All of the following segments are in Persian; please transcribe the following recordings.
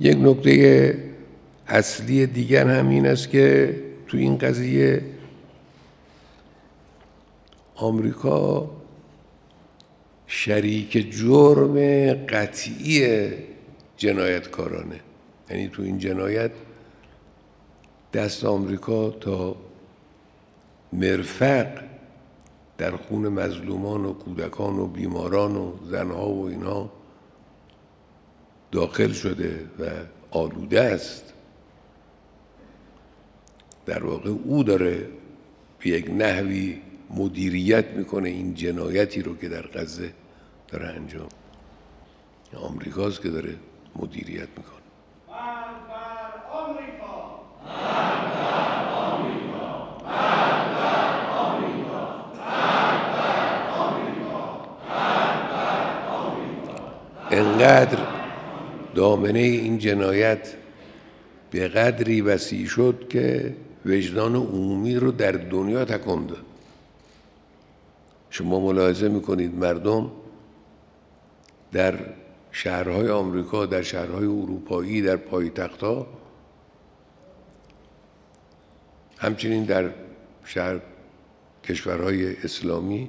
یک نکته اصلی دیگر هم این است که تو این قضیه آمریکا شریک جرم قطعی جنایتکارانه، یعنی تو این جنایت دست آمریکا تا مرفق در خون مظلومان و کودکان و بیماران و زنها و اینها داخل شده و آلوده است. در واقع او داره به یک نحوی مدیریت میکنه این جنایتی رو که در غزه داره انجام، آمریکاست که داره مدیریت میکنه. انقدر دامنه این جنایت به قدری وسیع شد که وجدان عمومی رو در دنیا تکان داد. شما ملاحظه میکنید مردم در شهرهای آمریکا، در شهرهای اروپایی، در پایتخت‌ها، همچنین در کشورهای اسلامی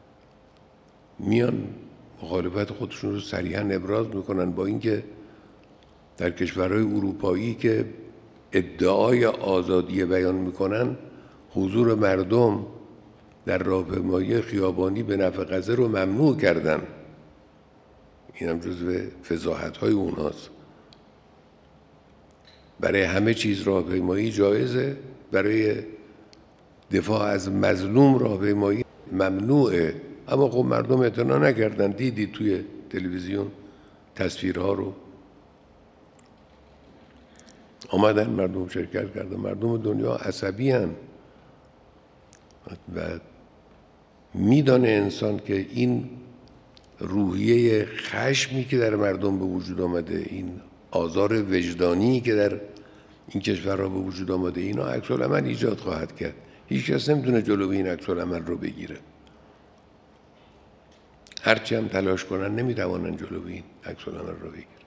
میان مخالفت خودشون رو صریحاً ابراز میکنن، با اینکه در کشورهای اروپایی که ادعای آزادی بیان میکنن حضور مردم در راهپیمایی خیابانی به نفع غزه رو ممنوع کردن. این هم جزو فضاحت‌های اوناست. برای همه چیز راهپیمایی جایزه، برای دفاع از مظلوم راهپیمایی ممنوعه. اما خب مردم اعتنا نکردن. دیدید توی تلویزیون تصویرها رو، آمدن مردم شرکت کردن. مردم دنیا عصبی هستند و میدانه انسان که این روحیه خشمی که در مردم به وجود آمده، این آزار وجدانی که در این کشورها به وجود آمده، اینا عکس العمل ایجاد خواهد کرد. هیچ کس نمیتونه جلوی این عکس العمل رو بگیره. هرچی هم تلاش کنن نمیتوانن جلوی این عکس العمل رو بگیرن.